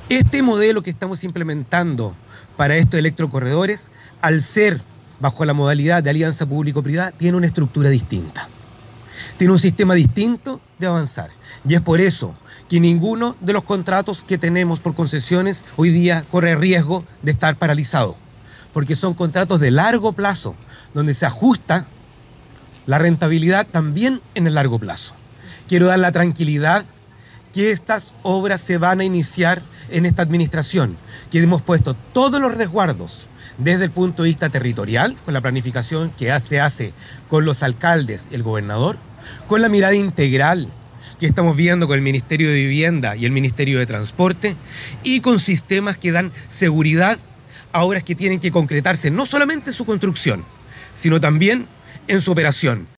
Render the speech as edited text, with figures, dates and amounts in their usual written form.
Este modelo que estamos implementando para estos electrocorredores, al ser bajo la modalidad de alianza público-privada, tiene una estructura distinta. Tiene un sistema distinto de avanzar. Y es por eso que ninguno de los contratos que tenemos por concesiones hoy día corre riesgo de estar paralizado. Porque son contratos de largo plazo, donde se ajusta la rentabilidad también en el largo plazo. Quiero dar la tranquilidad que estas obras se van a iniciar en esta administración, que hemos puesto todos los resguardos desde el punto de vista territorial, con la planificación que se hace con los alcaldes y el gobernador, con la mirada integral que estamos viendo con el Ministerio de Vivienda y el Ministerio de Transporte, y con sistemas que dan seguridad a obras que tienen que concretarse no solamente en su construcción, sino también en su operación.